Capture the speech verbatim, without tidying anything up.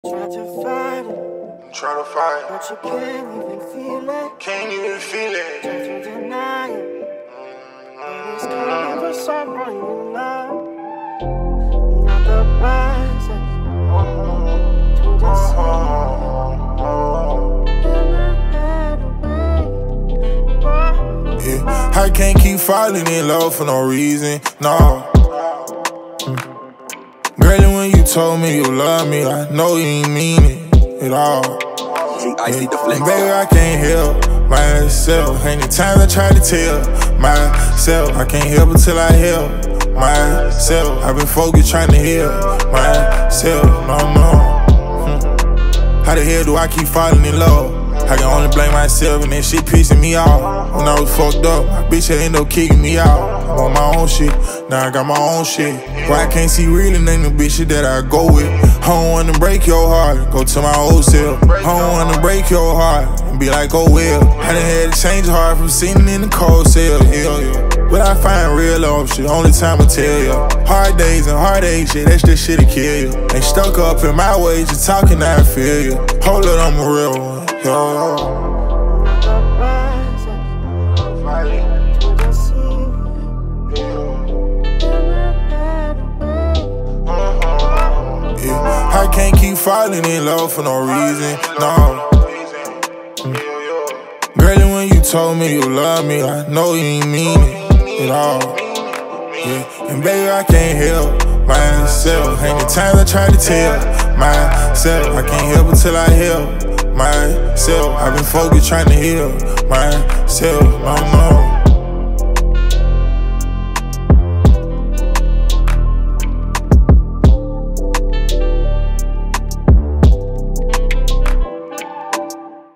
Try to fight it, I'm trying to fight, but you can't even feel it. can't even feel it. Try to deny it, but it's coming for someone you love. Not the rising to the sea. Yeah, I can't keep falling in love for no reason, no. Girl, when you told me you love me, I know you ain't mean it at all. I see the flex. And baby, I can't help myself. Any times I try to tell myself, I can't help until I help myself. I've been focused trying to heal myself, no, no. Hmm. How the hell do I keep falling in love? I can only blame myself and that shit pissing me off. When I was fucked up, my bitch had end up kicking me out. I'm on my own shit, now I got my own shit. Why I can't see really none of the bitches that I go with. I don't wanna break your heart, go to my old self. I don't wanna break your heart and be like, oh well. I done had to change heart from sitting in the cold cell, hell yeah. But I find real love shit, only time I tell ya. Hard days and heartache shit, that's just shit'll kill you. Ain't stuck up in my ways, just talking, now I feel you. Hold it, I'm a real one, yo. I can't keep falling in love for no reason, no. Mm. Girl, when you told me you love me, I know you ain't mean it at all. Yeah, and baby, I can't help myself. Ain't the times I try to tell myself, I can't help until I help myself. I've been focused trying to heal myself, no, no.